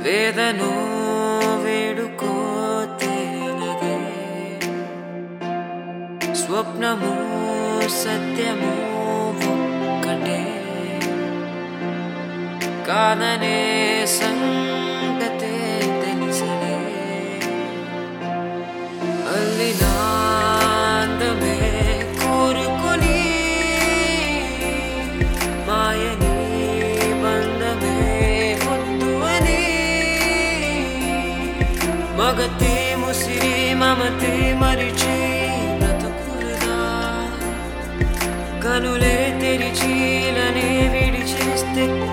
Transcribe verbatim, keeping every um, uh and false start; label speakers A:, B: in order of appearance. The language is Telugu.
A: వేదనో వేడుకో తేలదే స్వప్నము సత్యము ఒక్కటే కాదనే సంగతే తెలిసలే అల్లినా అందమే కోరుకొని మాయని బంధమే వద్దు అని మగతే ముసిరి మమతే మరిచి బ్రతుకుదా కనులే తెరిచీలనే విడిచేస్తే